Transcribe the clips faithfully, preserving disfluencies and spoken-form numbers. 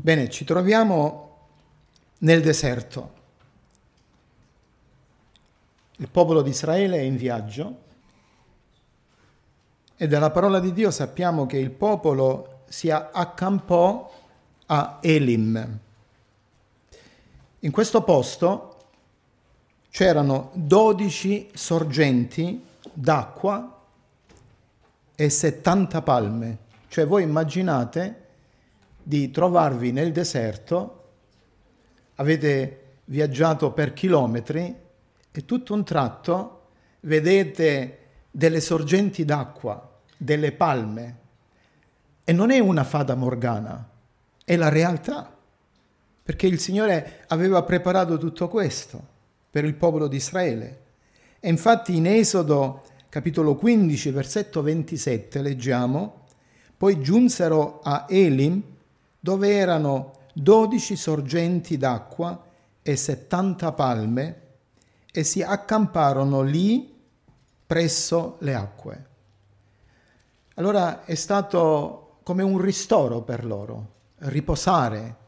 Bene, ci troviamo nel deserto. Il popolo di Israele è in viaggio e dalla parola di Dio sappiamo che il popolo si accampò a Elim. In questo posto c'erano dodici sorgenti d'acqua e settanta palme. Cioè voi immaginate di trovarvi nel deserto, avete viaggiato per chilometri e tutto un tratto vedete delle sorgenti d'acqua, delle palme. E non è una fata morgana, è la realtà. Perché il Signore aveva preparato tutto questo per il popolo di Israele. E infatti in Esodo capitolo quindici, versetto ventisette, leggiamo: poi giunsero a Elim, dove erano dodici sorgenti d'acqua e settanta palme, e si accamparono lì presso le acque. Allora è stato come un ristoro per loro, riposare,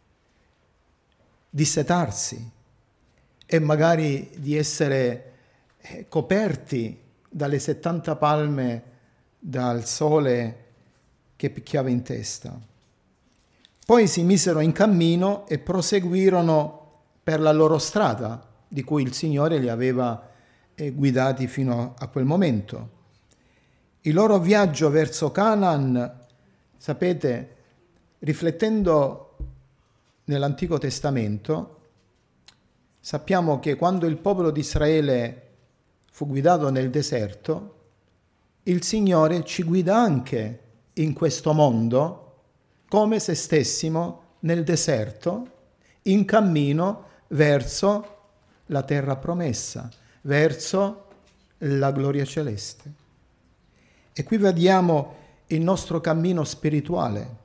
dissetarsi e magari di essere coperti dalle settanta palme, dal sole che picchiava in testa. Poi si misero in cammino e proseguirono per la loro strada, di cui il Signore li aveva guidati fino a quel momento. Il loro viaggio verso Canaan, sapete, riflettendo nell'Antico Testamento, sappiamo che quando il popolo di Israele fu guidato nel deserto, il Signore ci guida anche in questo mondo come se stessimo nel deserto, in cammino verso la terra promessa, verso la gloria celeste. E qui vediamo il nostro cammino spirituale.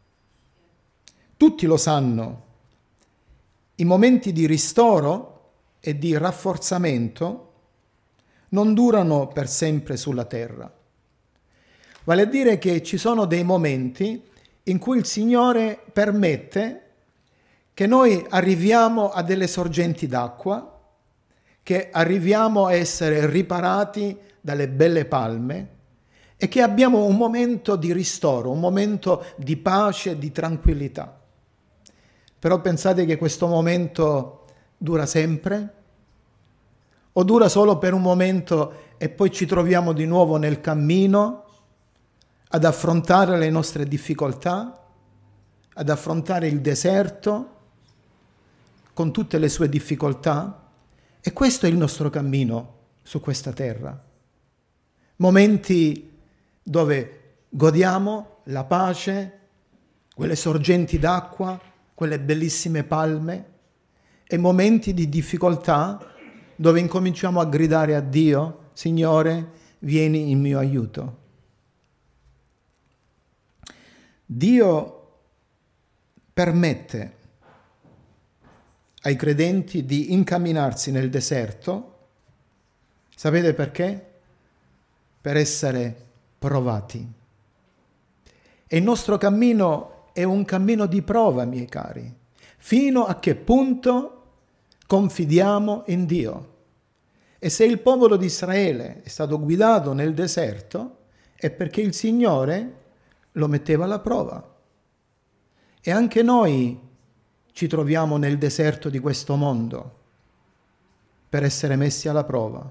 Tutti lo sanno, i momenti di ristoro e di rafforzamento non durano per sempre sulla terra. Vale a dire che ci sono dei momenti in cui il Signore permette che noi arriviamo a delle sorgenti d'acqua, che arriviamo a essere riparati dalle belle palme e che abbiamo un momento di ristoro, un momento di pace, di tranquillità. Però pensate che questo momento dura sempre? O dura solo per un momento e poi ci troviamo di nuovo nel cammino ad affrontare le nostre difficoltà, ad affrontare il deserto con tutte le sue difficoltà? E questo è il nostro cammino su questa terra. Momenti dove godiamo la pace, quelle sorgenti d'acqua, quelle bellissime palme, e momenti di difficoltà dove incominciamo a gridare a Dio: Signore, vieni in mio aiuto. Dio permette ai credenti di incamminarsi nel deserto, sapete perché? Per essere provati. E il nostro cammino è un cammino di prova, miei cari. Fino a che punto confidiamo in Dio? E se il popolo di Israele è stato guidato nel deserto, è perché il Signore lo metteva alla prova. E anche noi ci troviamo nel deserto di questo mondo per essere messi alla prova.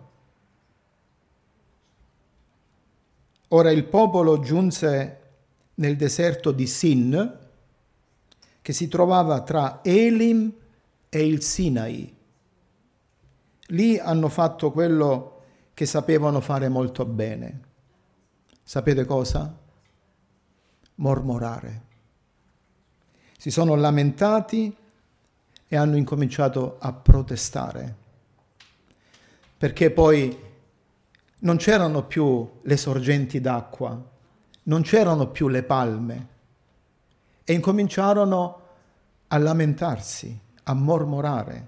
Ora il popolo giunse nel deserto di Sin, che si trovava tra Elim e il Sinai. Lì hanno fatto quello che sapevano fare molto bene. Sapete cosa? Mormorare. Si sono lamentati e hanno incominciato a protestare, perché poi non c'erano più le sorgenti d'acqua, non c'erano più le palme, e incominciarono a lamentarsi, a mormorare.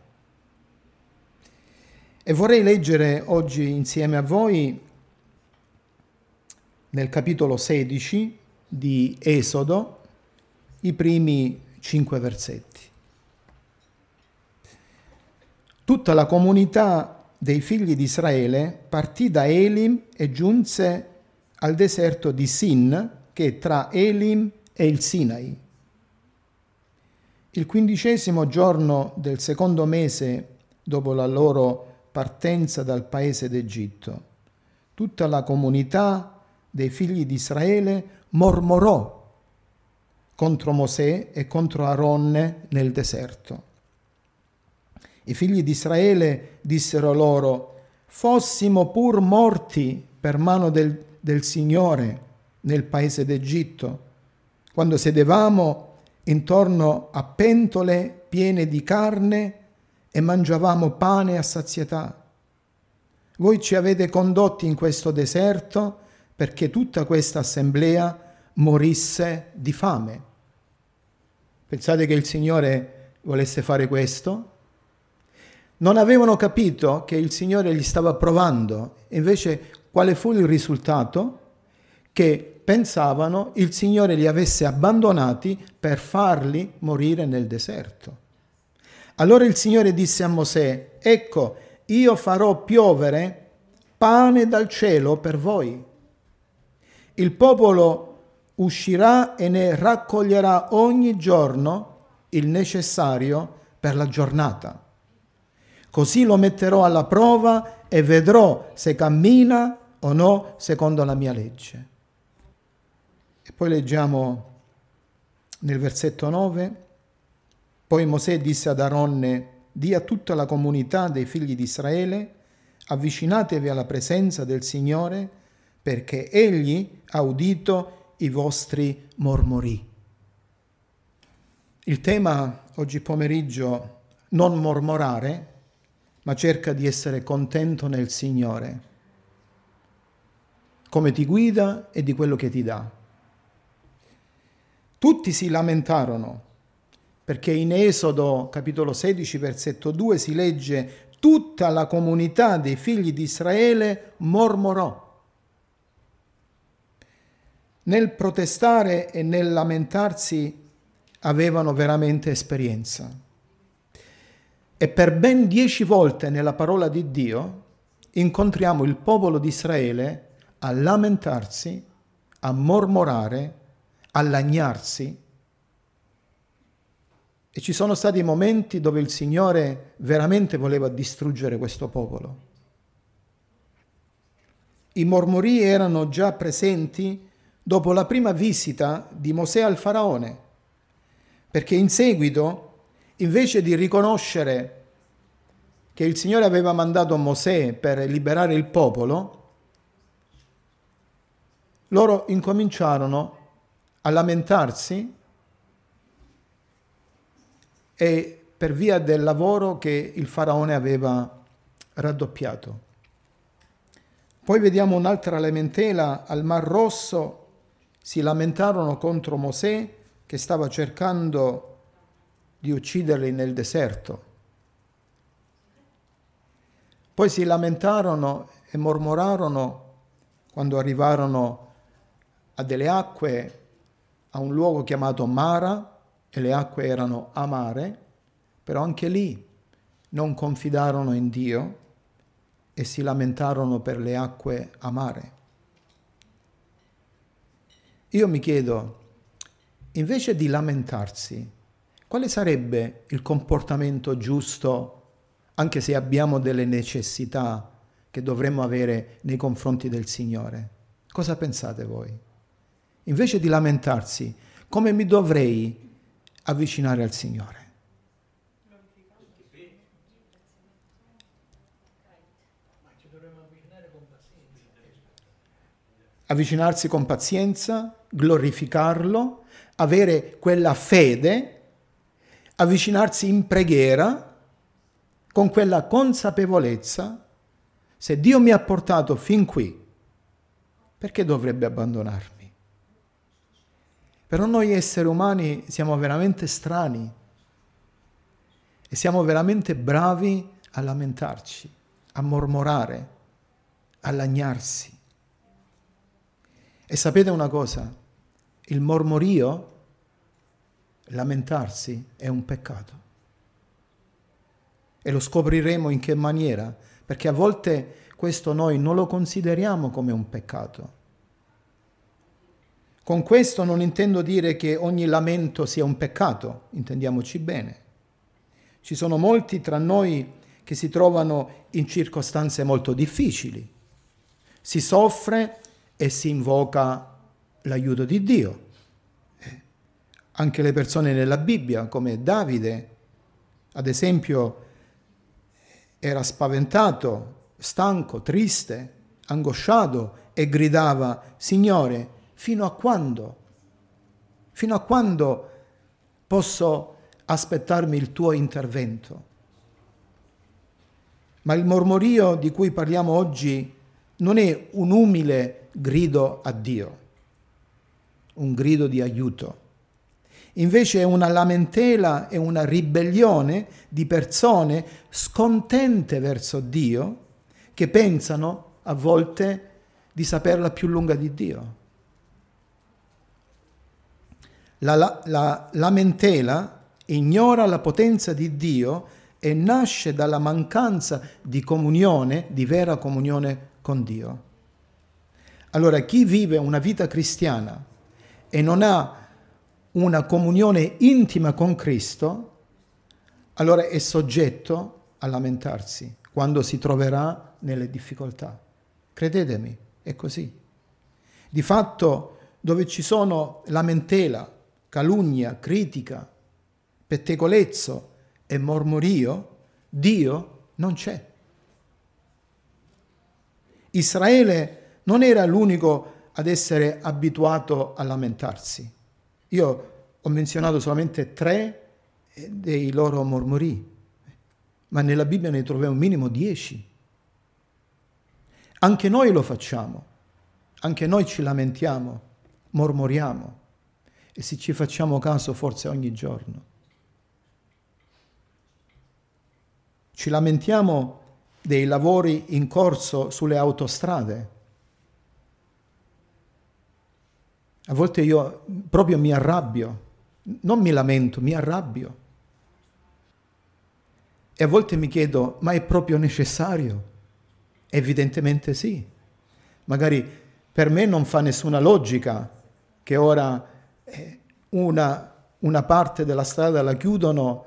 E vorrei leggere oggi insieme a voi nel capitolo sedici di Esodo i primi cinque versetti. Tutta la comunità dei figli di Israele partì da Elim e giunse al deserto di Sin, che è tra Elim e il Sinai. Il quindicesimo giorno del secondo mese dopo la loro partenza dal paese d'Egitto, tutta la comunità dei figli di Israele mormorò contro Mosè e contro Aronne nel deserto. I figli di Israele dissero loro: fossimo pur morti per mano del, del Signore nel paese d'Egitto, quando sedevamo intorno a pentole piene di carne e mangiavamo pane a sazietà. Voi ci avete condotti in questo deserto perché tutta questa assemblea morisse di fame. Pensate che il Signore volesse fare questo? Non avevano capito che il Signore li stava provando. Invece, quale fu il risultato? Che pensavano il Signore li avesse abbandonati per farli morire nel deserto. Allora il Signore disse a Mosè: ecco, io farò piovere pane dal cielo per voi. Il popolo uscirà e ne raccoglierà ogni giorno il necessario per la giornata. Così lo metterò alla prova e vedrò se cammina o no secondo la mia legge. E poi leggiamo nel versetto nove: poi Mosè disse ad Aronne: di a tutta la comunità dei figli di Israele: avvicinatevi alla presenza del Signore, perché Egli ha udito i vostri mormori. Il tema oggi pomeriggio: non mormorare, ma cerca di essere contento nel Signore, come ti guida e di quello che ti dà. Tutti si lamentarono, perché in Esodo capitolo sedici versetto due si legge: tutta la comunità dei figli di Israele mormorò. Nel protestare e nel lamentarsi avevano veramente esperienza. E per ben dieci volte nella parola di Dio incontriamo il popolo di Israele a lamentarsi, a mormorare, a lagnarsi. E ci sono stati momenti dove il Signore veramente voleva distruggere questo popolo. I mormori erano già presenti dopo la prima visita di Mosè al Faraone, perché in seguito, invece di riconoscere che il Signore aveva mandato Mosè per liberare il popolo, loro incominciarono a lamentarsi e per via del lavoro che il Faraone aveva raddoppiato. Poi vediamo un'altra lamentela al Mar Rosso. Si lamentarono contro Mosè che stava cercando di ucciderli nel deserto. Poi si lamentarono e mormorarono quando arrivarono a delle acque, a un luogo chiamato Mara, e le acque erano amare, però anche lì non confidarono in Dio e si lamentarono per le acque amare. Io mi chiedo, invece di lamentarsi, quale sarebbe il comportamento giusto, anche se abbiamo delle necessità che dovremmo avere nei confronti del Signore? Cosa pensate voi? Invece di lamentarsi, come mi dovrei avvicinare al Signore? Avvicinarsi con pazienza, glorificarlo, avere quella fede, avvicinarsi in preghiera con quella consapevolezza: se Dio mi ha portato fin qui, perché dovrebbe abbandonarmi? Però noi esseri umani siamo veramente strani e siamo veramente bravi a lamentarci, a mormorare, a lagnarsi. E sapete una cosa? Il mormorio, lamentarsi è un peccato. E lo scopriremo in che maniera, perché a volte questo noi non lo consideriamo come un peccato. Con questo non intendo dire che ogni lamento sia un peccato, intendiamoci bene. Ci sono molti tra noi che si trovano in circostanze molto difficili. Si soffre e si invoca l'aiuto di Dio. Anche le persone nella Bibbia, come Davide, ad esempio, era spaventato, stanco, triste, angosciato e gridava: Signore, fino a quando? Fino a quando posso aspettarmi il tuo intervento? Ma il mormorio di cui parliamo oggi non è un umile grido a Dio, un grido di aiuto. Invece è una lamentela e una ribellione di persone scontente verso Dio, che pensano a volte di saperla più lunga di Dio. La, la, la lamentela ignora la potenza di Dio e nasce dalla mancanza di comunione, di vera comunione con Dio. Allora, chi vive una vita cristiana e non ha una comunione intima con Cristo, allora è soggetto a lamentarsi quando si troverà nelle difficoltà. Credetemi, è così. Di fatto, dove ci sono lamentela, calunnia, critica, pettegolezzo e mormorio, Dio non c'è. Israele non era l'unico ad essere abituato a lamentarsi. Io ho menzionato solamente tre dei loro mormori, ma nella Bibbia ne troviamo minimo dieci. Anche noi lo facciamo, anche noi ci lamentiamo, mormoriamo, e se ci facciamo caso forse ogni giorno. Ci lamentiamo dei lavori in corso sulle autostrade. A volte io proprio mi arrabbio, non mi lamento, mi arrabbio. E a volte mi chiedo, ma è proprio necessario? Evidentemente sì. Magari per me non fa nessuna logica che ora una, una parte della strada la chiudono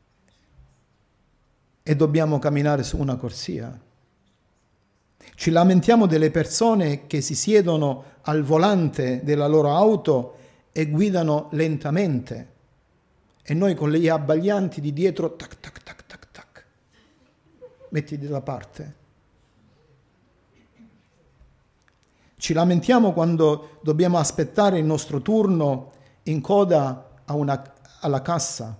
e dobbiamo camminare su una corsia. Ci lamentiamo delle persone che si siedono al volante della loro auto e guidano lentamente, e noi con gli abbaglianti di dietro, tac, tac, tac, tac, tac, mettiti da parte. Ci lamentiamo quando dobbiamo aspettare il nostro turno in coda a una, alla cassa.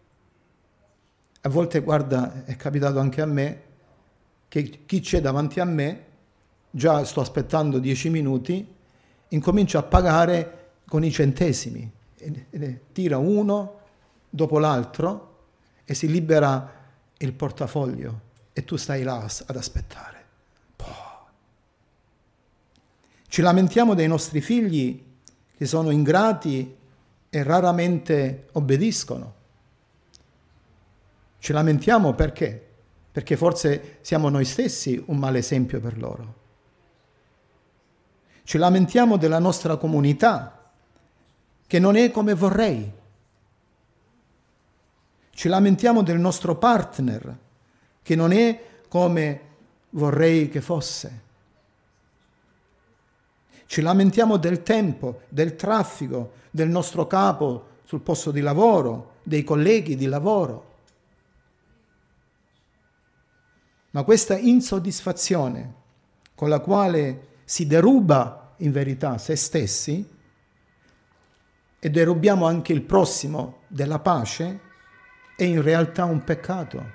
A volte, guarda, è capitato anche a me, che chi c'è davanti a me, già sto aspettando dieci minuti, incomincia a pagare con i centesimi, e, e tira uno dopo l'altro e si libera il portafoglio e tu stai là ad aspettare. Poh. Ci lamentiamo dei nostri figli che sono ingrati e raramente obbediscono. Ci lamentiamo perché? Perché forse siamo noi stessi un male esempio per loro. Ci lamentiamo della nostra comunità, che non è come vorrei. Ci lamentiamo del nostro partner, che non è come vorrei che fosse. Ci lamentiamo del tempo, del traffico, del nostro capo sul posto di lavoro, dei colleghi di lavoro. Ma questa insoddisfazione con la quale si deruba in verità se stessi e derubiamo anche il prossimo della pace è in realtà un peccato.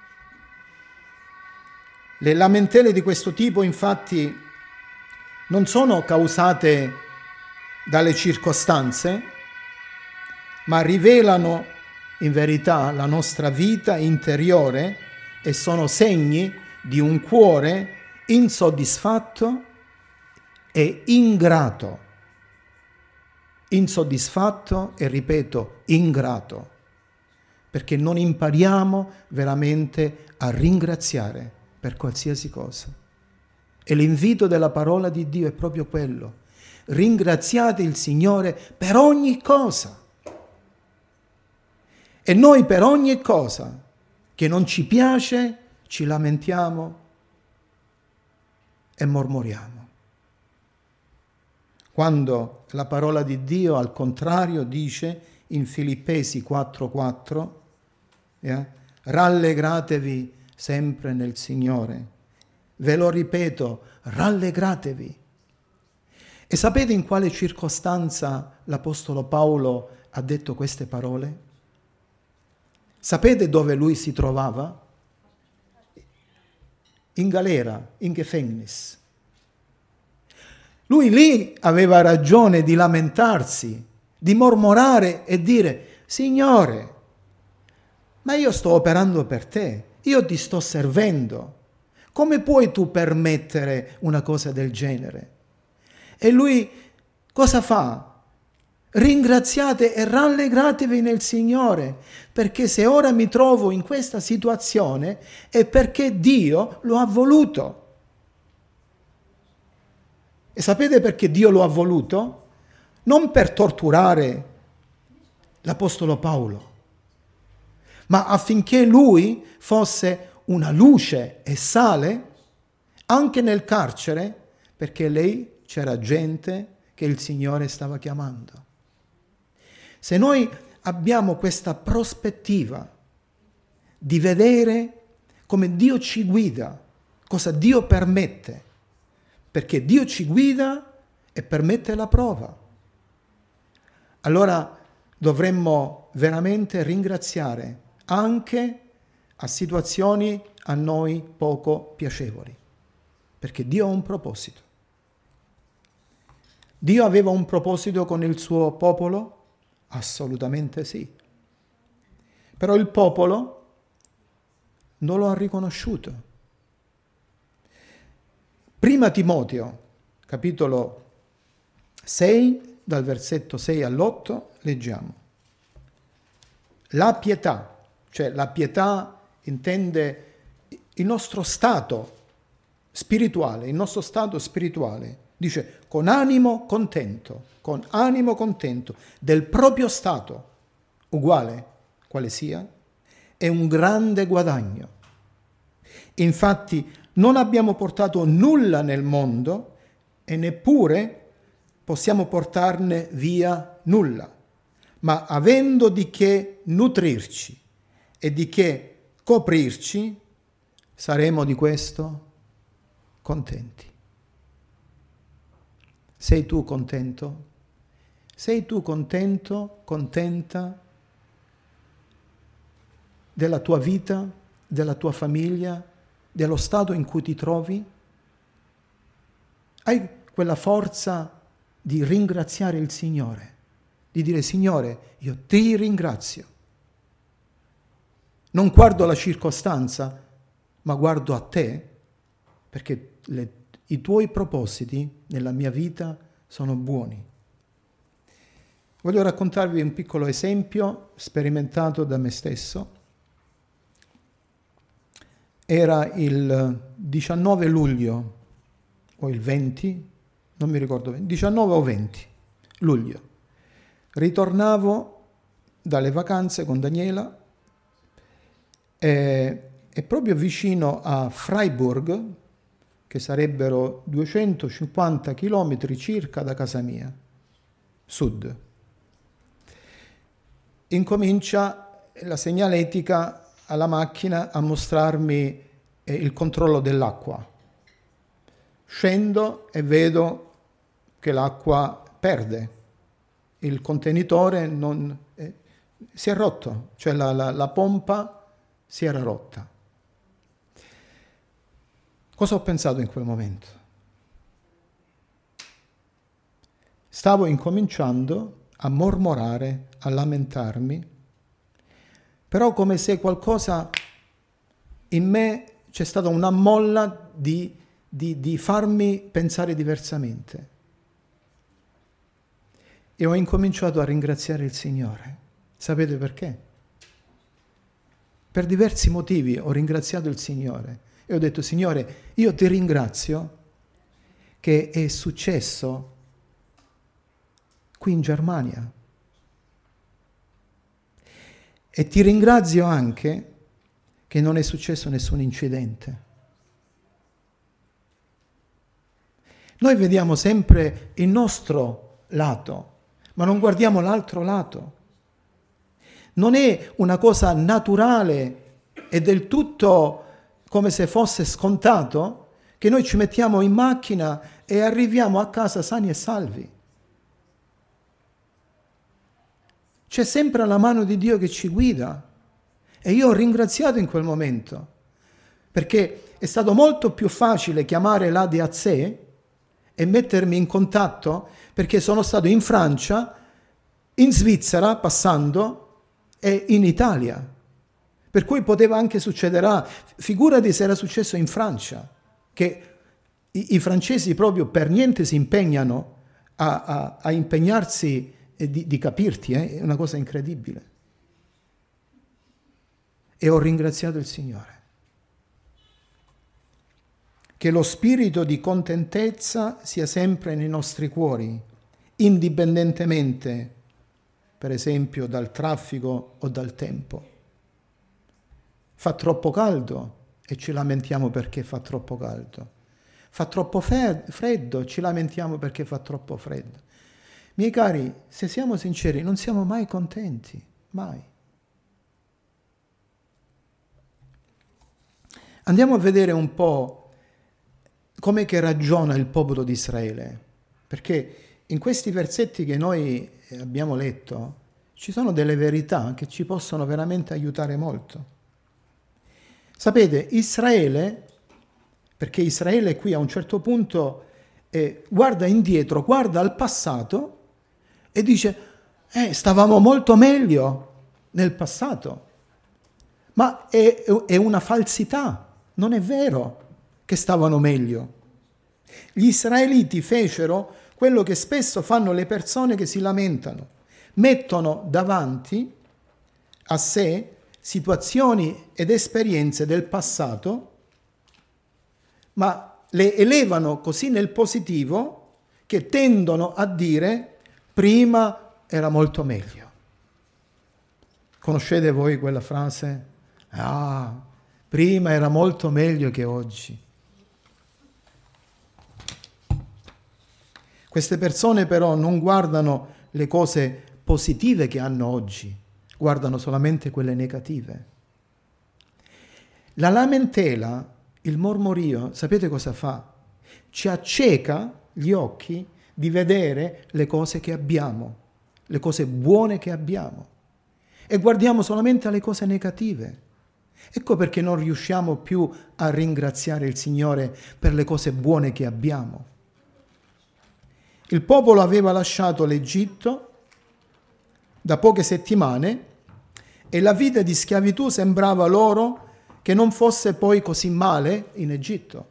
Le lamentele di questo tipo, infatti, non sono causate dalle circostanze, ma rivelano in verità la nostra vita interiore e sono segni di un cuore insoddisfatto e ingrato. insoddisfatto e, ripeto, ingrato, perché non impariamo veramente a ringraziare per qualsiasi cosa. E l'invito della parola di Dio è proprio quello: ringraziate il Signore per ogni cosa. E noi per ogni cosa che non ci piace ci lamentiamo e mormoriamo. Quando la parola di Dio al contrario dice in Filippesi quattro quattro, eh, rallegratevi sempre nel Signore. Ve lo ripeto, rallegratevi. E sapete in quale circostanza l'Apostolo Paolo ha detto queste parole? Sapete dove lui si trovava? In galera, in Gefängnis. Lui lì aveva ragione di lamentarsi, di mormorare e dire: Signore, ma io sto operando per te, io ti sto servendo. Come puoi tu permettere una cosa del genere? E lui cosa fa? Ringraziate e rallegratevi nel Signore, perché se ora mi trovo in questa situazione è perché Dio lo ha voluto. E sapete perché Dio lo ha voluto? Non per torturare l'Apostolo Paolo, ma affinché lui fosse una luce e sale anche nel carcere, perché lì c'era gente che il Signore stava chiamando. Se noi abbiamo questa prospettiva di vedere come Dio ci guida, cosa Dio permette, perché Dio ci guida e permette la prova, allora dovremmo veramente ringraziare anche a situazioni a noi poco piacevoli, perché Dio ha un proposito. Dio aveva un proposito con il suo popolo? Assolutamente sì. Però il popolo non lo ha riconosciuto. Prima Timoteo, capitolo sei, dal versetto sei all'otto, leggiamo. La pietà, cioè la pietà intende il nostro stato spirituale, il nostro stato spirituale. Dice, con animo contento, con animo contento del proprio stato, uguale quale sia, è un grande guadagno. Infatti non abbiamo portato nulla nel mondo e neppure possiamo portarne via nulla, ma avendo di che nutrirci e di che coprirci, saremo di questo contenti. Sei tu contento? Sei tu contento, contenta della tua vita, della tua famiglia, dello stato in cui ti trovi? Hai quella forza di ringraziare il Signore, di dire: Signore, io ti ringrazio. Non guardo la circostanza, ma guardo a te, perché le, i tuoi propositi nella mia vita sono buoni. Voglio raccontarvi un piccolo esempio sperimentato da me stesso. Era il diciannove luglio o il venti, non mi ricordo bene, diciannove o venti luglio. Ritornavo dalle vacanze con Daniela e, e proprio vicino a Freiburg, che sarebbero duecentocinquanta chilometri circa da casa mia, sud, incomincia la segnaletica alla macchina a mostrarmi eh, il controllo dell'acqua. Scendo e vedo che l'acqua perde, il contenitore non, eh, si è rotto, cioè la, la, la pompa si era rotta. Cosa ho pensato in quel momento? Stavo incominciando a mormorare, a lamentarmi, però come se qualcosa in me, c'è stata una molla di, di, di farmi pensare diversamente. e ho incominciato a ringraziare il Signore. Sapete perché? Per diversi motivi ho ringraziato il Signore e ho detto: Signore, io ti ringrazio che è successo qui in Germania. E ti ringrazio anche che non è successo nessun incidente. Noi vediamo sempre il nostro lato, ma non guardiamo l'altro lato. Non è una cosa naturale e del tutto come se fosse scontato che noi ci mettiamo in macchina e arriviamo a casa sani e salvi. C'è sempre la mano di Dio che ci guida. E io ho ringraziato in quel momento, perché è stato molto più facile chiamare l'A D A Z e mettermi in contatto, perché sono stato in Francia, in Svizzera, passando, e in Italia. Per cui poteva anche succederà, figurati se era successo in Francia, che i, i francesi proprio per niente si impegnano a, a, a impegnarsi di, di capirti, eh? È una cosa incredibile. E ho ringraziato il Signore. Che lo spirito di contentezza sia sempre nei nostri cuori, indipendentemente, per esempio, dal traffico o dal tempo. Fa troppo caldo e ci lamentiamo perché fa troppo caldo. Fa troppo freddo e ci lamentiamo perché fa troppo freddo. Miei cari, se siamo sinceri, non siamo mai contenti, mai. Andiamo a vedere un po' come che ragiona il popolo di Israele, perché in questi versetti che noi abbiamo letto ci sono delle verità che ci possono veramente aiutare molto. Sapete, Israele, perché Israele qui a un certo punto eh, guarda indietro, guarda al passato e dice, eh, stavamo molto meglio nel passato, ma è, è una falsità. Non è vero che stavano meglio. Gli israeliti fecero quello che spesso fanno le persone che si lamentano. Mettono davanti a sé situazioni ed esperienze del passato, ma le elevano così nel positivo che tendono a dire prima era molto meglio. Conoscete voi quella frase? Ah, prima era molto meglio che oggi. Queste persone però non guardano le cose positive che hanno oggi, guardano solamente quelle negative. La lamentela, il mormorio, sapete cosa fa? Ci acceca gli occhi di vedere le cose che abbiamo, le cose buone che abbiamo, e guardiamo solamente alle cose negative. Ecco perché non riusciamo più a ringraziare il Signore per le cose buone che abbiamo. Il popolo aveva lasciato l'Egitto da poche settimane e la vita di schiavitù sembrava loro che non fosse poi così male in Egitto.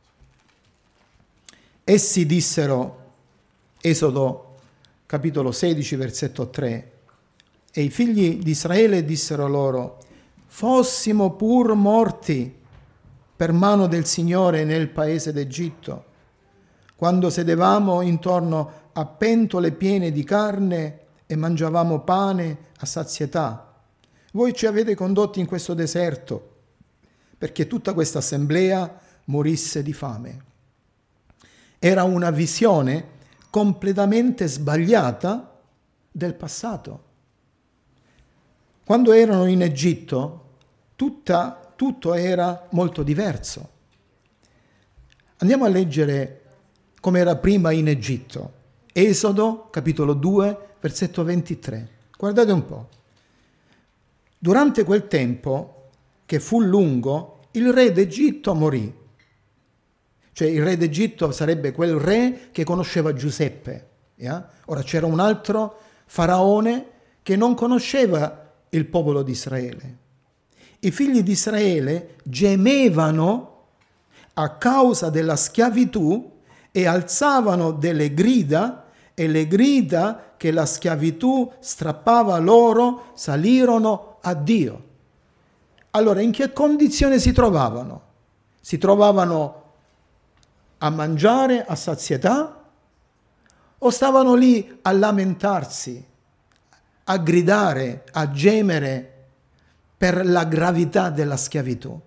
Essi dissero, Esodo capitolo sedici, versetto tre, e i figli di Israele dissero loro, fossimo pur morti per mano del Signore nel paese d'Egitto, quando sedevamo intorno a pentole piene di carne e mangiavamo pane a sazietà. Voi ci avete condotti in questo deserto perché tutta questa assemblea morisse di fame. Era una visione completamente sbagliata del passato. Quando erano in Egitto, tutta, tutto era molto diverso. Andiamo a leggere come era prima in Egitto. Esodo, capitolo due, versetto ventitré. Guardate un po'. Durante quel tempo, che fu lungo, il re d'Egitto morì. Cioè il re d'Egitto sarebbe quel re che conosceva Giuseppe. Yeah? Ora c'era un altro faraone che non conosceva il popolo di Israele. I figli di Israele gemevano a causa della schiavitù e alzavano delle grida e le grida che la schiavitù strappava loro salirono a Dio. Allora, in che condizione si trovavano? Si trovavano a mangiare a sazietà o stavano lì a lamentarsi, a gridare, a gemere per la gravità della schiavitù?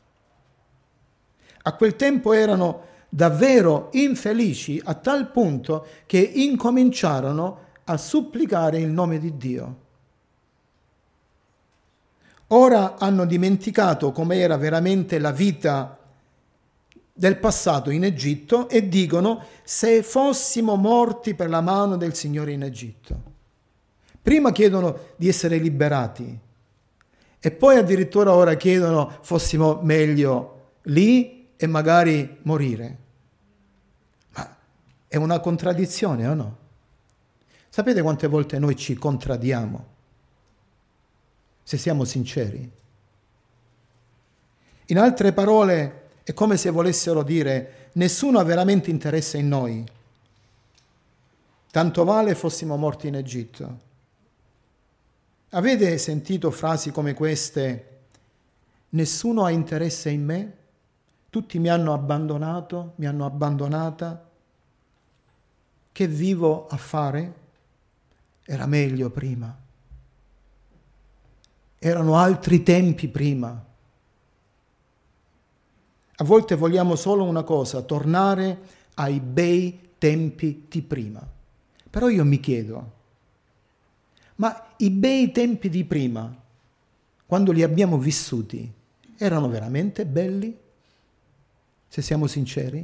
A quel tempo erano davvero infelici a tal punto che incominciarono a supplicare il nome di Dio. Ora hanno dimenticato com'era veramente la vita del passato in Egitto e dicono: se fossimo morti per la mano del Signore in Egitto. Prima chiedono di essere liberati e poi addirittura ora chiedono fossimo meglio lì e magari morire. Ma è una contraddizione o no? Sapete quante volte noi ci contraddiamo? Se siamo sinceri. In altre parole, è come se volessero dire: nessuno ha veramente interesse in noi. Tanto vale fossimo morti in Egitto. Avete sentito frasi come queste? Nessuno ha interesse in me? Tutti mi hanno abbandonato, mi hanno abbandonata. Che vivo a fare? Era meglio prima. Erano altri tempi prima. A volte vogliamo solo una cosa: tornare ai bei tempi di prima. Però io mi chiedo, ma i bei tempi di prima, quando li abbiamo vissuti, erano veramente belli? Se siamo sinceri?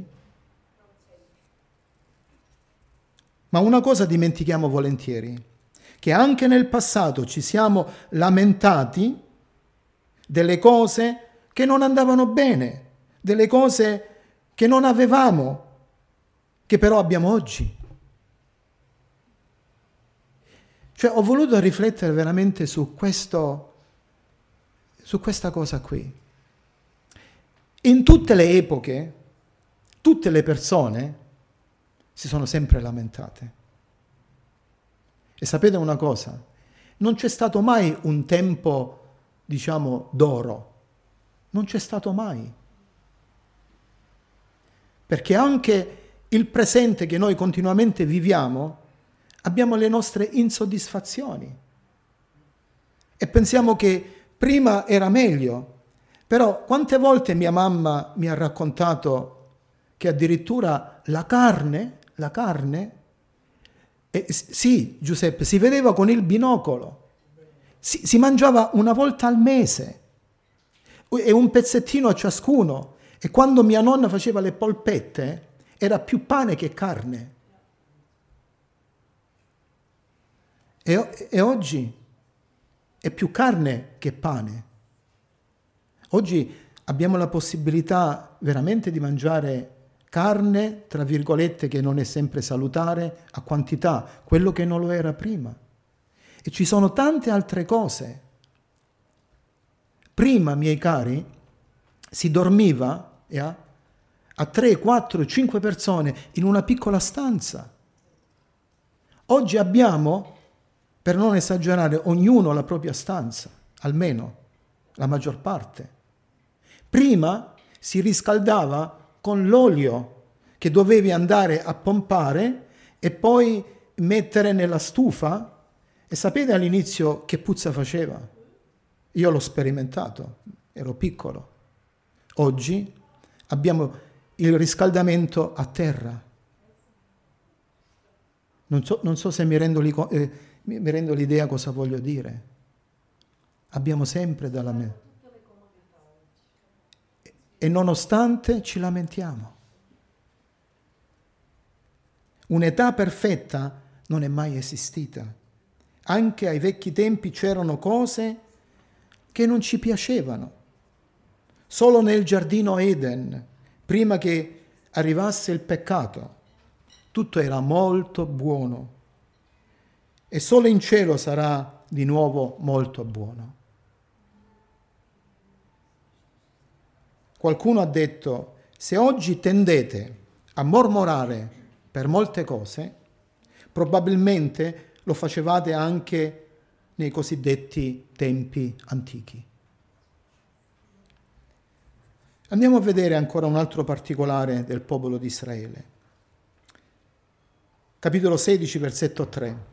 Ma una cosa dimentichiamo volentieri, che anche nel passato ci siamo lamentati delle cose che non andavano bene, delle cose che non avevamo, che però abbiamo oggi. Cioè, ho voluto riflettere veramente su questo, su questa cosa qui. In tutte le epoche, tutte le persone si sono sempre lamentate. E sapete una cosa? Non c'è stato mai un tempo, diciamo, d'oro. Non c'è stato mai. Perché anche il presente che noi continuamente viviamo, abbiamo le nostre insoddisfazioni. E pensiamo che prima era meglio. Però quante volte mia mamma mi ha raccontato che addirittura la carne, la carne, eh, sì, Giuseppe, si vedeva con il binocolo, si, si mangiava una volta al mese e un pezzettino a ciascuno. E quando mia nonna faceva le polpette era più pane che carne. E, e oggi è più carne che pane. Oggi abbiamo la possibilità veramente di mangiare carne, tra virgolette, che non è sempre salutare, a quantità, quello che non lo era prima. E ci sono tante altre cose. Prima, miei cari, si dormiva yeah, a tre, quattro, cinque persone in una piccola stanza. Oggi abbiamo, per non esagerare, ognuno la propria stanza, almeno la maggior parte. Prima si riscaldava con l'olio che dovevi andare a pompare e poi mettere nella stufa. E sapete all'inizio che puzza faceva? Io l'ho sperimentato, ero piccolo. Oggi abbiamo il riscaldamento a terra. Non so, non so se mi rendo, li, eh, mi rendo l'idea cosa voglio dire. Abbiamo sempre dalla mente. E nonostante ci lamentiamo. Un'età perfetta non è mai esistita. Anche ai vecchi tempi c'erano cose che non ci piacevano. Solo nel giardino Eden, prima che arrivasse il peccato, tutto era molto buono. E solo in cielo sarà di nuovo molto buono. Qualcuno ha detto: se oggi tendete a mormorare per molte cose, Probabilmente lo facevate anche nei cosiddetti tempi antichi. Andiamo a vedere ancora un altro particolare del popolo di Israele. Capitolo sedici, versetto tre.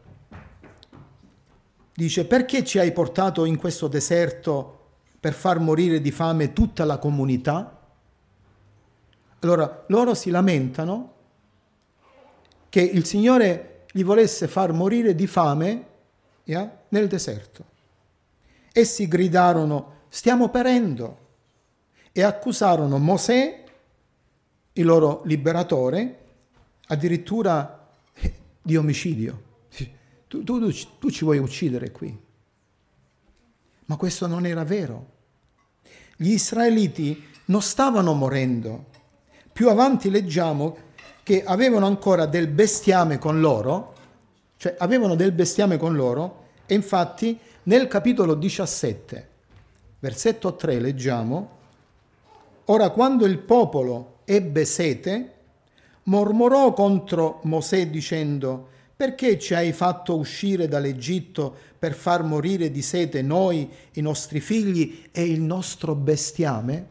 Dice: perché ci hai portato in questo deserto per far morire di fame tutta la comunità? Allora, loro si lamentano che il Signore gli volesse far morire di fame yeah, nel deserto. Essi gridarono: stiamo perendo, e accusarono Mosè, il loro liberatore, addirittura di omicidio. Tu, tu, tu ci vuoi uccidere qui. Ma questo non era vero. Gli israeliti non stavano morendo. Più avanti leggiamo che avevano ancora del bestiame con loro, cioè avevano del bestiame con loro, e infatti nel capitolo diciassette, versetto tre, leggiamo: ora quando il popolo ebbe sete, mormorò contro Mosè dicendo: perché ci hai fatto uscire dall'Egitto per far morire di sete noi, i nostri figli e il nostro bestiame?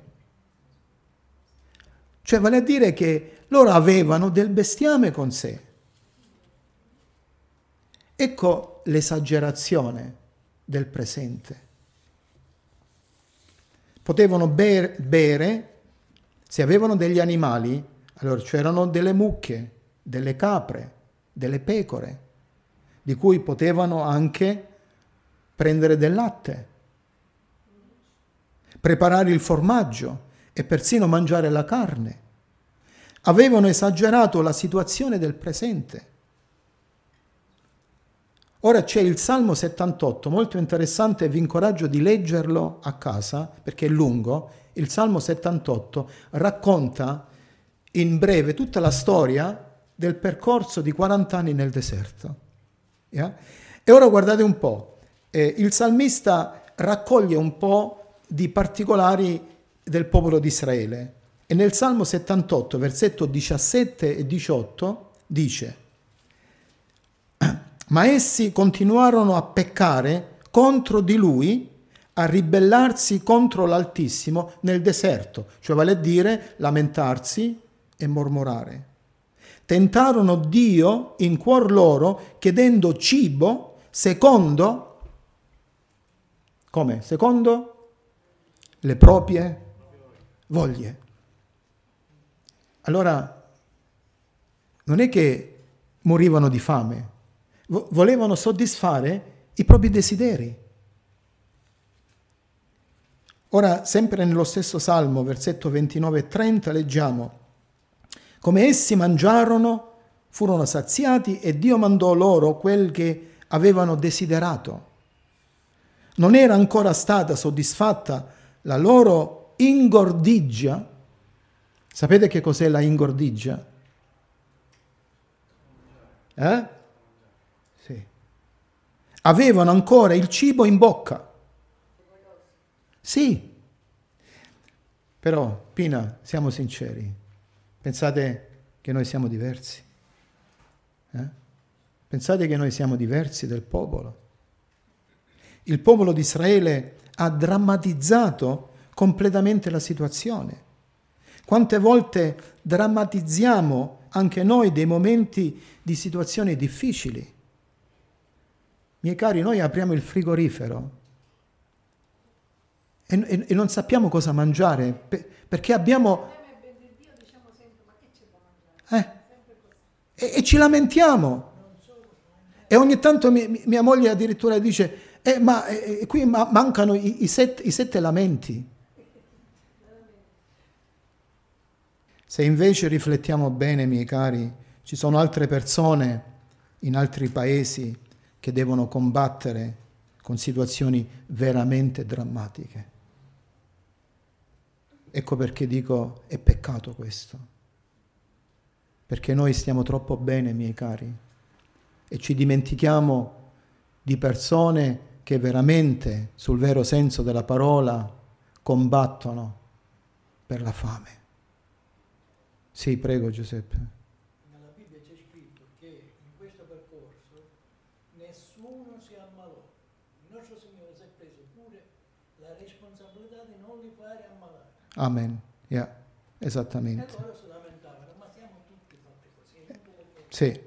Cioè vale a dire che loro avevano del bestiame con sé. Ecco l'esagerazione del presente. Potevano ber- bere, se avevano degli animali, allora c'erano delle mucche, delle capre, delle pecore, di cui potevano anche prendere del latte, preparare il formaggio e persino mangiare la carne. Avevano esagerato la situazione del presente. Ora c'è il Salmo settantotto, molto interessante, vi incoraggio di leggerlo a casa perché è lungo. Il Salmo settantotto racconta in breve tutta la storia del percorso di quaranta anni nel deserto. Yeah? E ora guardate un po', eh, il salmista raccoglie un po' di particolari del popolo di Israele e nel Salmo settantotto, versetto diciassette e diciotto, dice: ma essi continuarono a peccare contro di lui, a ribellarsi contro l'Altissimo nel deserto, cioè vale a dire lamentarsi e mormorare. Tentarono Dio in cuor loro, chiedendo cibo secondo, come? Secondo le proprie voglie. Allora, non è che morivano di fame, volevano soddisfare i propri desideri. Ora, sempre nello stesso Salmo, versetto ventinove e trenta, leggiamo: come essi mangiarono, furono saziati e Dio mandò loro quel che avevano desiderato. Non era ancora stata soddisfatta la loro ingordigia. Sapete che cos'è la ingordigia? Eh? Sì. Avevano ancora il cibo in bocca. Sì. Però, Pina, siamo sinceri. Pensate che noi siamo diversi? Eh? Pensate che noi siamo diversi del popolo? Il popolo di Israele ha drammatizzato completamente la situazione. Quante volte drammatizziamo anche noi dei momenti di situazioni difficili? Miei cari, noi apriamo il frigorifero e, e, e non sappiamo cosa mangiare per, perché abbiamo... Eh, e, e ci lamentiamo. E ogni tanto mi, mia moglie addirittura dice: eh, ma eh, qui ma, mancano i, i, set, i sette lamenti. Se invece riflettiamo bene, miei cari, ci sono altre persone in altri paesi che devono combattere con situazioni veramente drammatiche. Ecco perché dico: è peccato questo. Perché noi stiamo troppo bene, miei cari, e ci dimentichiamo di persone che veramente, sul vero senso della parola, combattono per la fame. Sì, prego Giuseppe. Nella Bibbia c'è scritto che in questo percorso non li fare ammalare. Amen. Yeah, esattamente. E loro si lamentavano, ma siamo tutti fatti così. Sì.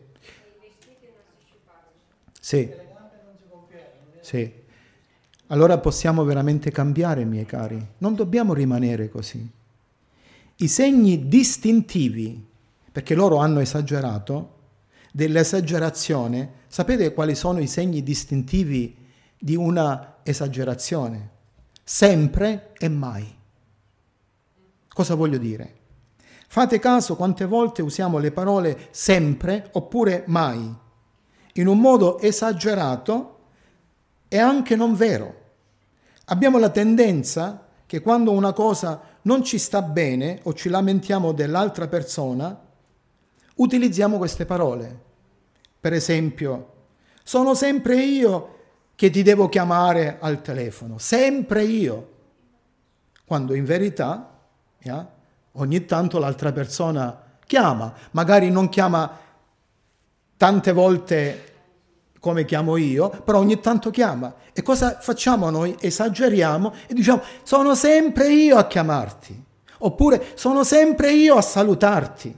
Sì. Le gambe non si gonfiavano. Sì. Allora possiamo veramente cambiare, miei cari. Non dobbiamo rimanere così. I segni distintivi, perché loro hanno esagerato, dell'esagerazione, sapete quali sono i segni distintivi di una esagerazione? Sempre e mai. Cosa voglio dire? Fate caso quante volte usiamo le parole sempre oppure mai, in un modo esagerato e anche non vero. Abbiamo la tendenza che quando una cosa non ci sta bene o ci lamentiamo dell'altra persona, utilizziamo queste parole. Per esempio, sono sempre io che ti devo chiamare al telefono, sempre io. Quando in verità, yeah, ogni tanto l'altra persona chiama, magari non chiama tante volte come chiamo io, però ogni tanto chiama. E cosa facciamo noi? Esageriamo e diciamo, sono sempre io a chiamarti, oppure sono sempre io a salutarti,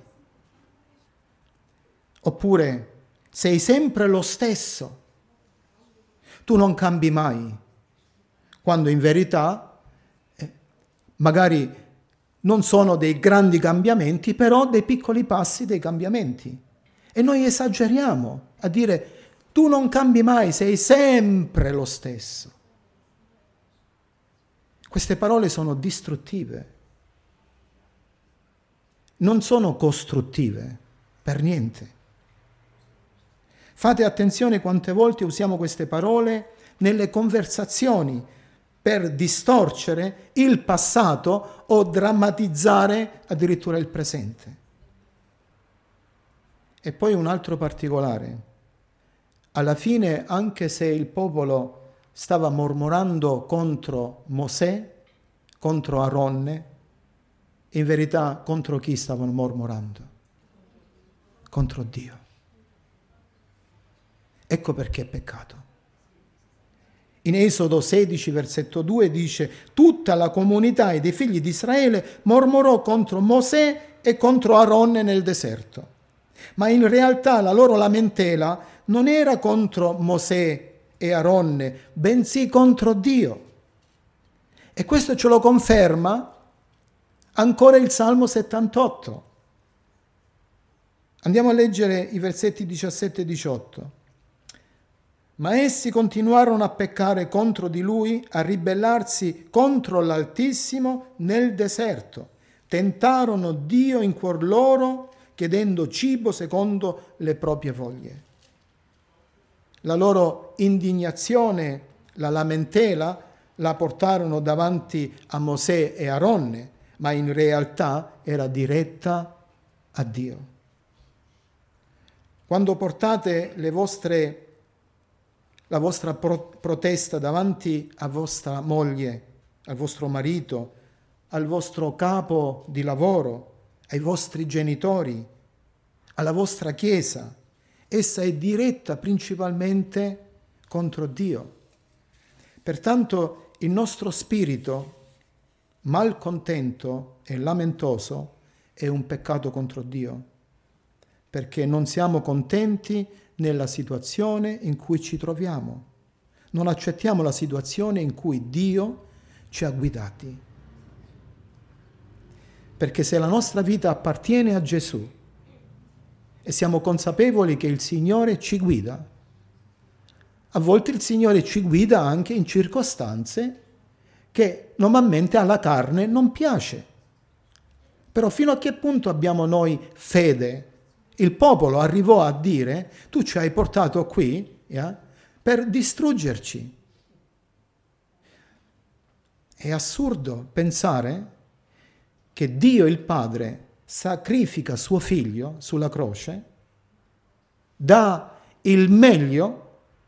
oppure sei sempre lo stesso, tu non cambi mai, quando in verità eh, magari non sono dei grandi cambiamenti, però dei piccoli passi dei cambiamenti. E noi esageriamo a dire, tu non cambi mai, sei sempre lo stesso. Queste parole sono distruttive, non sono costruttive, per niente. Fate attenzione quante volte usiamo queste parole nelle conversazioni per distorcere il passato o drammatizzare addirittura il presente. E poi un altro particolare. Alla fine, anche se il popolo stava mormorando contro Mosè, contro Aronne, in verità contro chi stavano mormorando? Contro Dio. Ecco perché è peccato. In Esodo sedici, versetto due dice: tutta la comunità dei figli di Israele mormorò contro Mosè e contro Aronne nel deserto. Ma in realtà la loro lamentela non era contro Mosè e Aronne, bensì contro Dio. E questo ce lo conferma ancora il Salmo settantotto. Andiamo a leggere i versetti diciassette e diciotto. Ma essi continuarono a peccare contro di lui, a ribellarsi contro l'Altissimo nel deserto. Tentarono Dio in cuor loro, chiedendo cibo secondo le proprie voglie. La loro indignazione, la lamentela, la portarono davanti a Mosè e Aronne, ma in realtà era diretta a Dio. Quando portate le vostre la vostra pro- protesta davanti a vostra moglie, al vostro marito, al vostro capo di lavoro, ai vostri genitori, alla vostra chiesa, essa è diretta principalmente contro Dio. Pertanto il nostro spirito malcontento e lamentoso è un peccato contro Dio, perché non siamo contenti nella situazione in cui ci troviamo. Non accettiamo la situazione in cui Dio ci ha guidati. Perché se la nostra vita appartiene a Gesù e siamo consapevoli che il Signore ci guida, a volte il Signore ci guida anche in circostanze che normalmente alla carne non piace. Però fino a che punto abbiamo noi fede? Il popolo arrivò a dire, tu ci hai portato qui yeah, per distruggerci. È assurdo pensare che Dio il Padre sacrifica suo figlio sulla croce, dà il meglio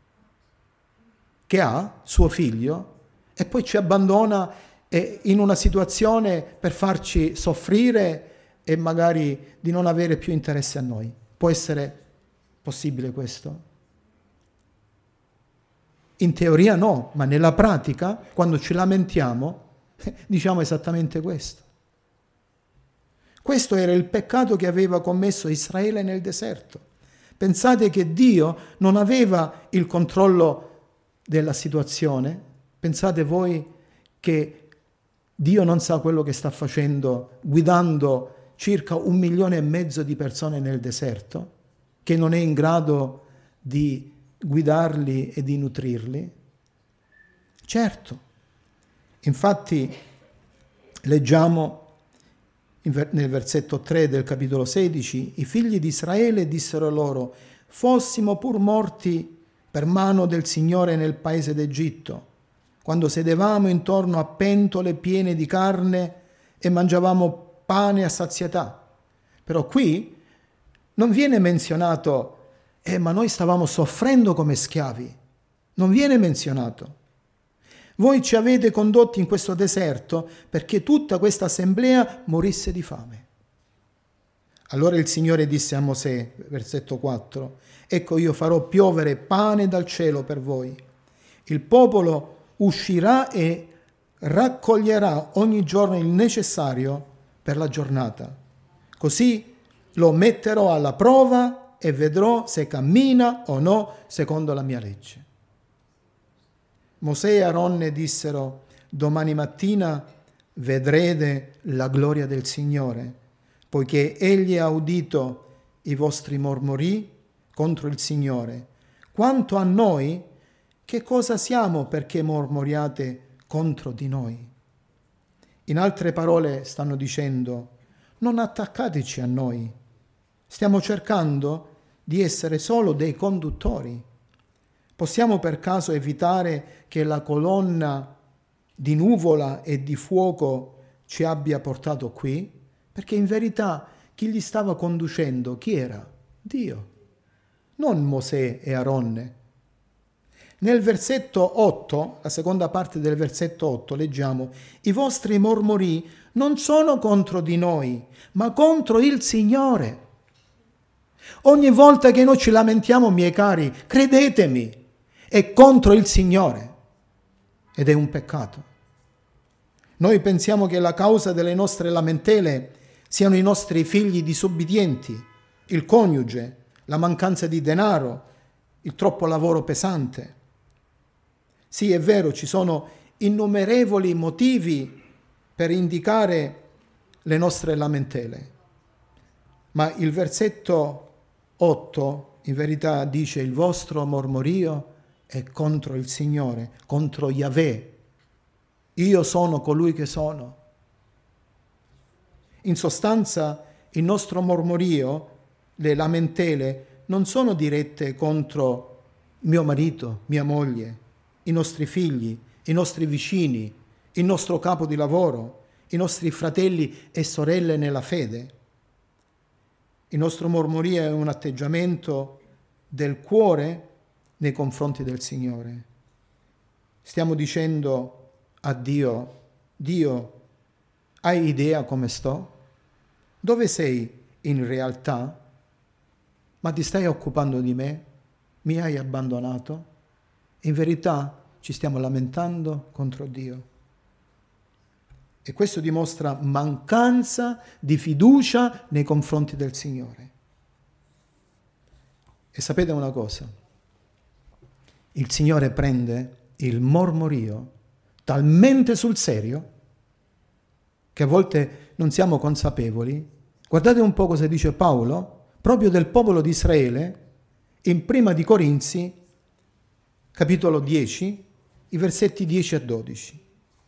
che ha, suo figlio, e poi ci abbandona in una situazione per farci soffrire e magari di non avere più interesse a noi. Può essere possibile questo? In teoria no, ma nella pratica, quando ci lamentiamo, Diciamo esattamente questo. Questo era il peccato che aveva commesso Israele nel deserto. Pensate che Dio non aveva il controllo della situazione? Pensate voi che Dio non sa quello che sta facendo guidando circa un milione e mezzo di persone nel deserto, che non è in grado di guidarli e di nutrirli? Certo. Infatti leggiamo nel versetto tre del capitolo sedici, i figli di Israele dissero loro: fossimo pur morti per mano del Signore nel paese d'Egitto, quando sedevamo intorno a pentole piene di carne e mangiavamo pane a sazietà. Però qui non viene menzionato, eh, ma noi stavamo soffrendo come schiavi. Non viene menzionato. Voi ci avete condotti in questo deserto perché tutta questa assemblea morisse di fame. Allora il Signore disse a Mosè, versetto quattro, ecco io farò piovere pane dal cielo per voi. Il popolo uscirà e raccoglierà ogni giorno il necessario per la giornata. Così lo metterò alla prova e vedrò se cammina o no secondo la mia legge. Mosè e Aronne dissero: domani mattina vedrete la gloria del Signore, poiché egli ha udito i vostri mormori contro il Signore. Quanto a noi, che cosa siamo perché mormoriate contro di noi? In altre parole stanno dicendo: non attaccateci a noi, stiamo cercando di essere solo dei conduttori. Possiamo per caso evitare che la colonna di nuvola e di fuoco ci abbia portato qui? Perché in verità chi gli stava conducendo, chi era? Dio, non Mosè e Aronne. Nel versetto otto, la seconda parte del versetto otto, leggiamo: i vostri mormori non sono contro di noi, ma contro il Signore. Ogni volta che noi ci lamentiamo, miei cari, credetemi, è contro il Signore ed è un peccato. Noi pensiamo che la causa delle nostre lamentele siano i nostri figli disobbedienti, il coniuge, la mancanza di denaro, il troppo lavoro pesante. Sì, è vero, ci sono innumerevoli motivi per indicare le nostre lamentele, ma il versetto otto in verità dice: il vostro mormorio è contro il Signore, contro Yahweh. Io sono colui che sono. In sostanza, il nostro mormorio, le lamentele, non sono dirette contro mio marito, mia moglie, i nostri figli, i nostri vicini, il nostro capo di lavoro, i nostri fratelli e sorelle nella fede. Il nostro mormorio è un atteggiamento del cuore nei confronti del Signore. Stiamo dicendo a Dio: Dio, hai idea come sto? Dove sei in realtà? Ma ti stai occupando di me? Mi hai abbandonato? In verità ci stiamo lamentando contro Dio. E questo dimostra mancanza di fiducia nei confronti del Signore. E sapete una cosa? Il Signore prende il mormorio talmente sul serio che a volte non siamo consapevoli. Guardate un po' cosa dice Paolo, proprio del popolo di Israele, in Prima di Corinzi, capitolo dieci, i versetti dieci a dodici.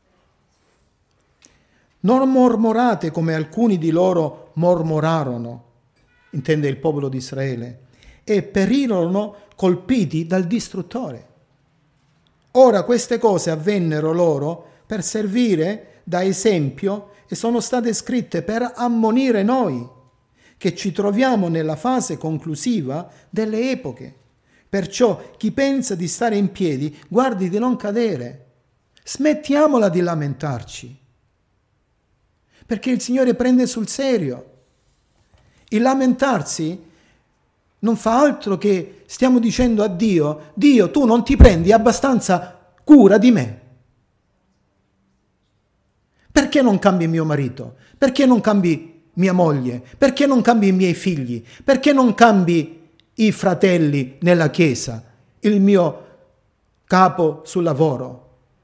Non mormorate come alcuni di loro mormorarono, intende il popolo di Israele, e perirono colpiti dal distruttore. Ora queste cose avvennero loro per servire da esempio e sono state scritte per ammonire noi, che ci troviamo nella fase conclusiva delle epoche. Perciò chi pensa di stare in piedi, guardi di non cadere. Smettiamola di lamentarci, perché il Signore prende sul serio. Il lamentarsi non fa altro che stiamo dicendo a Dio: Dio, tu non ti prendi abbastanza cura di me. Perché non cambi mio marito? Perché non cambi mia moglie? Perché non cambi i miei figli? Perché non cambi i fratelli nella chiesa? Il mio capo sul lavoro?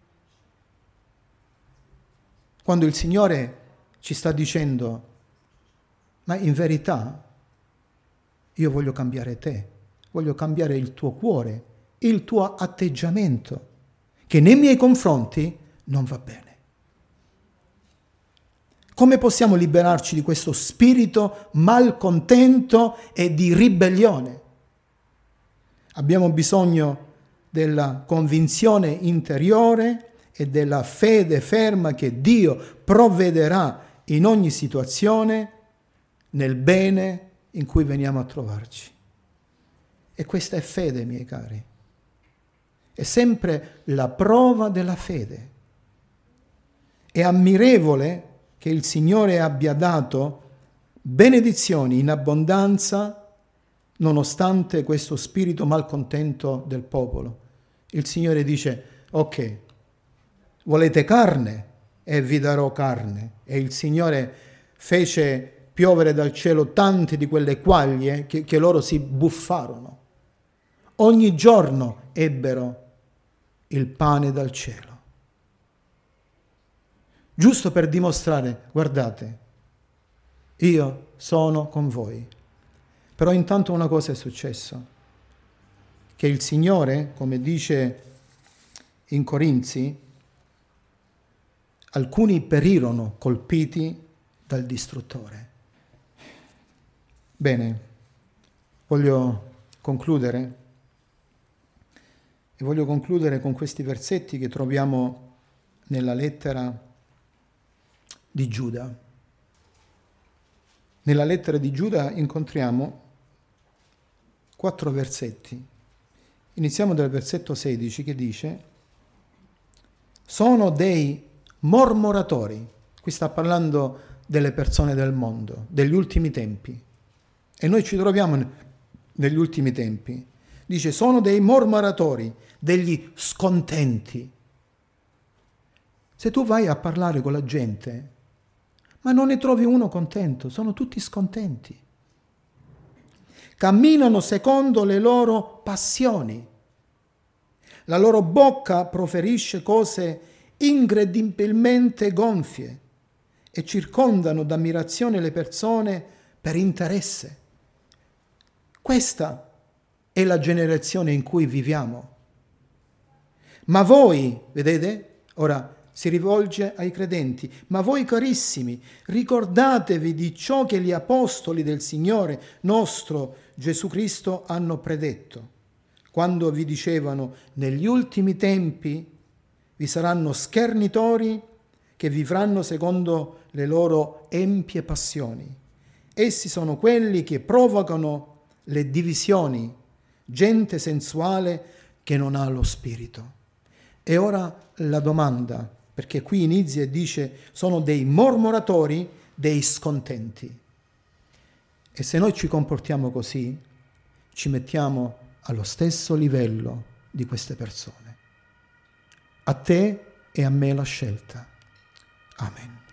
Quando il Signore ci sta dicendo, ma in verità io voglio cambiare te, voglio cambiare il tuo cuore, il tuo atteggiamento, che nei miei confronti non va bene. Come possiamo liberarci di questo spirito malcontento e di ribellione? Abbiamo bisogno della convinzione interiore e della fede ferma che Dio provvederà in ogni situazione nel bene in cui veniamo a trovarci. E questa è fede, miei cari. È sempre la prova della fede. È ammirevole che il Signore abbia dato benedizioni in abbondanza nonostante questo spirito malcontento del popolo. Il Signore dice, ok, volete carne? E vi darò carne. E il Signore fece piovere dal cielo tante di quelle quaglie che, che loro si buffarono. Ogni giorno ebbero il pane dal cielo. Giusto per dimostrare, guardate, io sono con voi. Però intanto una cosa è successa, che il Signore, come dice in Corinzi, alcuni perirono colpiti dal distruttore. Bene, voglio concludere e voglio concludere con questi versetti che troviamo nella lettera di Giuda. Nella lettera di Giuda incontriamo quattro versetti. Iniziamo dal versetto sedici che dice: sono dei mormoratori. Qui sta parlando delle persone del mondo, degli ultimi tempi. E noi ci troviamo negli ultimi tempi. Dice, sono dei mormoratori, degli scontenti. Se tu vai a parlare con la gente, ma non ne trovi uno contento, sono tutti scontenti. Camminano secondo le loro passioni. La loro bocca proferisce cose incredibilmente gonfie e circondano d'ammirazione le persone per interesse. Questa è la generazione in cui viviamo. Ma voi, vedete, ora si rivolge ai credenti, ma voi carissimi, ricordatevi di ciò che gli apostoli del Signore nostro Gesù Cristo hanno predetto, quando vi dicevano, negli ultimi tempi vi saranno schernitori che vivranno secondo le loro empie passioni. Essi sono quelli che provocano le divisioni, gente sensuale che non ha lo spirito. E ora la domanda, perché qui inizia e dice sono dei mormoratori, dei scontenti. E se noi ci comportiamo così, ci mettiamo allo stesso livello di queste persone. A te e a me la scelta. Amen.